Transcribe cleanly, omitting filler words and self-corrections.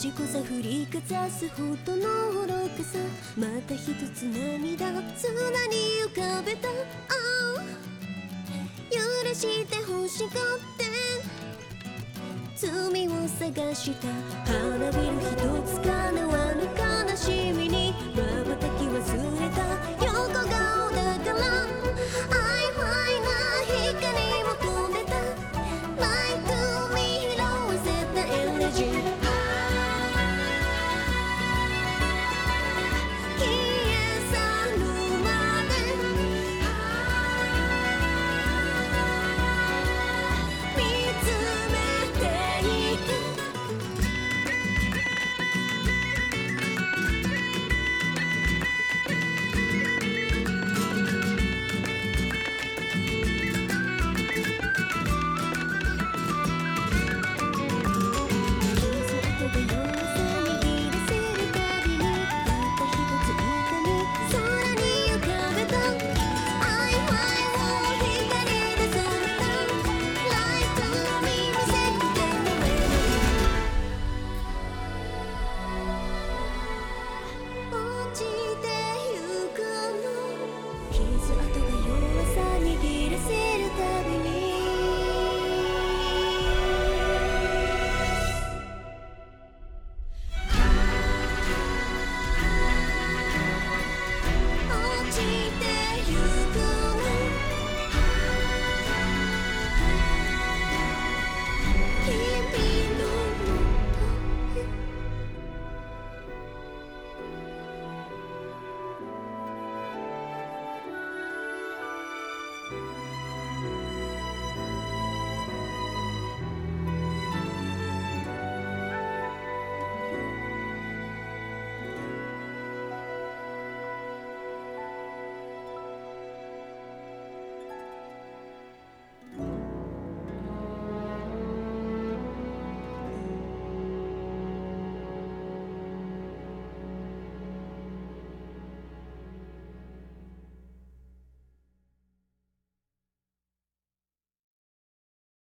しこさ振りかざすほどの愚かさ、また一つ涙空に浮かべた。許して欲しがって罪を探した。花びる一つ叶わぬ悲しみに瞬き忘れた横顔だから。曖昧な光求めた Lie to me 拾わせたエネルギー。消え去るまで見つめていく。